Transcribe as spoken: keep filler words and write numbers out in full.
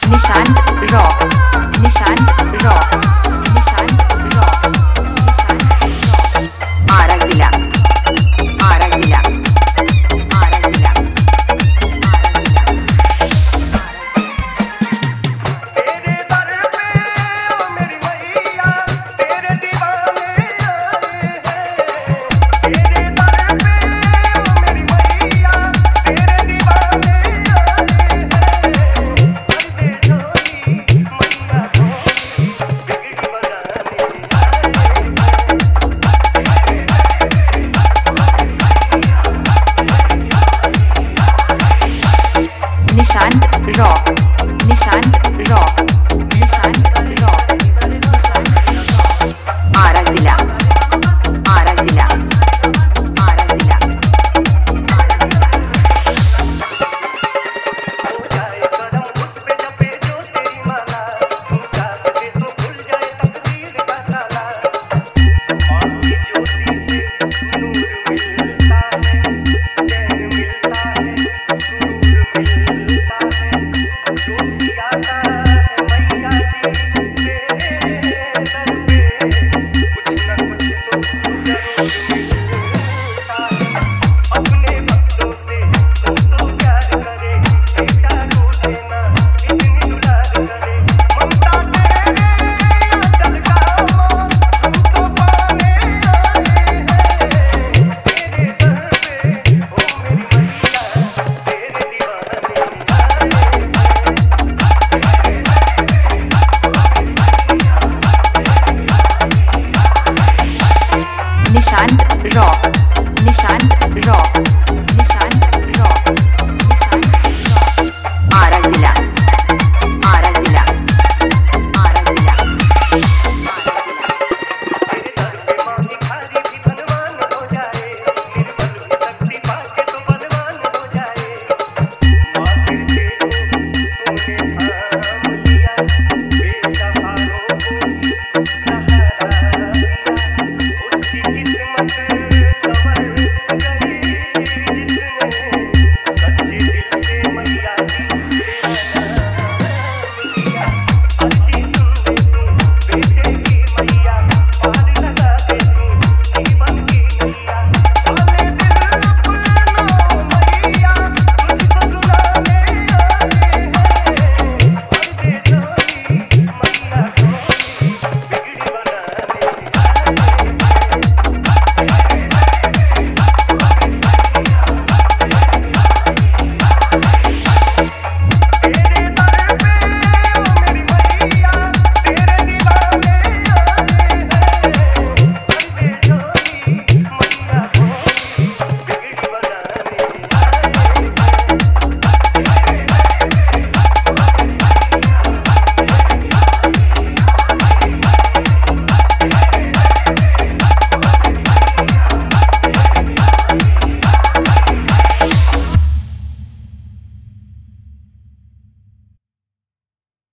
निशान रॉक निशान रॉक निशान रॉक आरा जिला आरा जिला आरा जिला तेरे दर पे ओ मेरी मैया तेरे दीवाने आए हैं तेरे दर पे ओ मेरी मैया तेरे दीवाने आए हैं बंदे ढोली मैया ढोली बिगड़ी बनाने निशान रॉक निशान रॉक निशान रॉक आरा जिला आरा जिला आरा जिला हो जाए करम घुट पे जपे जो तेरी माला तू चाह के तो भूल जाए तकदीर का ताला आँख की ज्योति से नूर मिलता है चैन मिलता है सुरूर मिलता है ज्योति आता है मैया जी तेरे दर पे कुछ न कुछ तो जरूर मिलता है अपने भक्तों से तू तो प्यार करे बेटा रूठे ना इतनी दुलार करे ममता तेरे आंचल का मोल हम तो पाने आए हैं तेरे दर पे ओ मेरी मैया तेरे दीवाने निशान रॉक निशान रॉक निशान रॉक निशान रॉक आरा जिला आरा जिला आरा जिला तेरे दर पे माँ भिखारी भी धनवान हो जाए निर्बल भी शक्ति पाके तो बलवान हो जाए माँ तेरे तूने थाम लिया बेसहारों को सहारा दिया उसकी किस्मत संवर गई जिसने सच्चे दिल से मैया दी